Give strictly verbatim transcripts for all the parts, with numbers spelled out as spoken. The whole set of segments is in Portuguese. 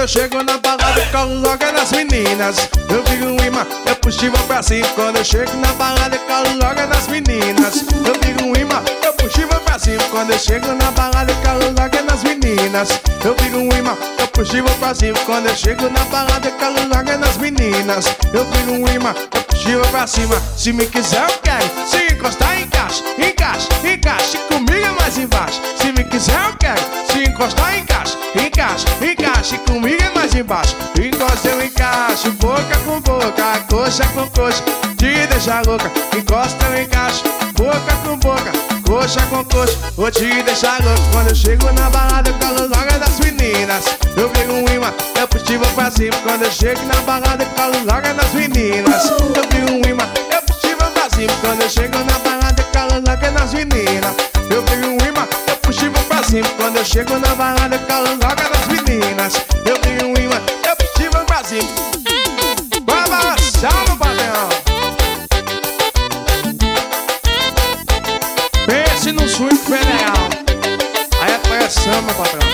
eu chego na balada, eu colo logo é nas meninas. Eu viro um imã, eu puxo e vou pra cima. Quando eu chego na balada, eu colo logo é nas meninas. Eu viro um imã, eu puxo e vou pra cima. Quando eu chego na balada, eu colo logo é nas meninas. Eu viro um imã, eu puxo e vou pra cima. Quando eu chego na balada, eu colo logo é nas meninas. Eu viro um imã, eu puxo e vou pra cima. Se me quiser eu quero, se encostar encaixa, encaixa, encaixa, comigo é mais embaixo. Se me quiser eu quero, se encostar encaixa, encaixa, encaixa, comigo é mais embaixo. Encosta eu encaixo, boca com boca, coxa com coxa, te deixa louca. Encosta eu encaixo, boca com boca, coxa com coxa, vou te deixar louco. Quando eu chego na balada, eu colo logo das meninas. Eu viro um imã, eu puxo e vou pra cima. Quando eu chego na balada, eu colo logo das meninas. Eu viro um imã, eu puxo e vou pra cima. Quando eu chego na balada, eu colo logo nas meninas. Eu viro um imã, eu puxo e vou pra cima. Quando eu chego na balada, eu colo logo nas meninas. Eu viro um imã, eu puxo e vou pra cima. Vai baixar, meu patrão. Pense no swing federal. Aí é pressão, meu patrão.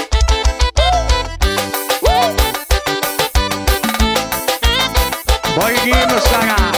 Boiguinho, meu sagrado.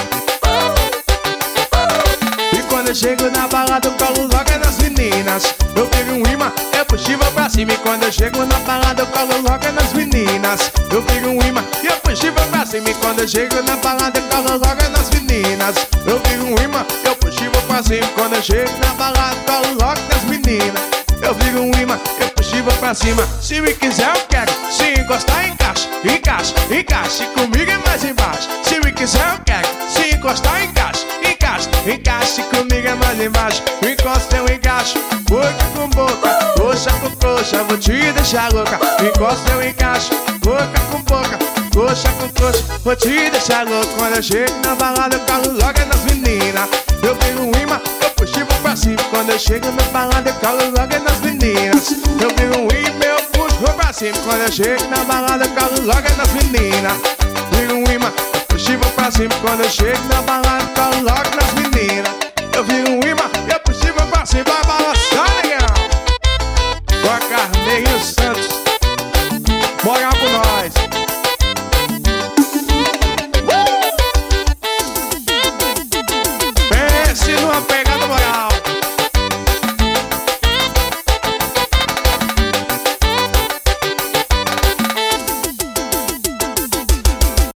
E quando eu chego na balada, eu colo logo nas meninas. Eu pego um imã, eu puxo e vou pra cima. E quando eu chego na balada, eu colo logo nas meninas. Eu pego um imã, eu puxo e vou pra cima. E quando eu chego na balada, eu colo logo nas meninas. Eu pego um imã, eu puxo e vou pra cima. Quando eu chego na balada, eu colo logo nas meninas. Eu pego um imã, eu puxo e vou pra cima. Se me quiser eu quero, se encostar encaixa, encaixa, encaixa, comigo é mais embaixo. Se me quiser eu quero, se encostar encaixa, encaixa, encaixa, comigo é mais embaixo. Encosta eu encaixo, boca com boca, coxa com coxa, vou te deixar louca. Encosta eu encaixo, boca com boca, coxa com coxa, vou te deixar louco. Quando eu chego na balada, eu colo logo nas meninas. Eu pego um imã, eu puxo e vou pra cima. Quando eu chego na balada, eu colo logo nas meninas. Eu pego um imã, eu puxo e vou pra cima. Quando eu chego na balada, eu colo logo nas meninas. Pego um imã, eu puxo e vou pra cima. Quando eu chego na balada, eu colo logo nas meninas. Eu viro um